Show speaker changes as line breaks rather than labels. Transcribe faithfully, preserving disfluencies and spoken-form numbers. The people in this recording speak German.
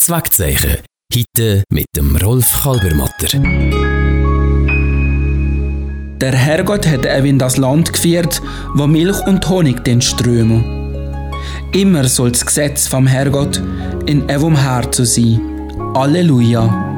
Gottes Wegzeichen. Heute mit dem Rolf Kalbermatter.
Der Herrgott hat Ew in das Land geführt, wo Milch und Honig den strömen. Immer soll das Gesetz vom Herrgott in Ewum Herzen sein. Halleluja.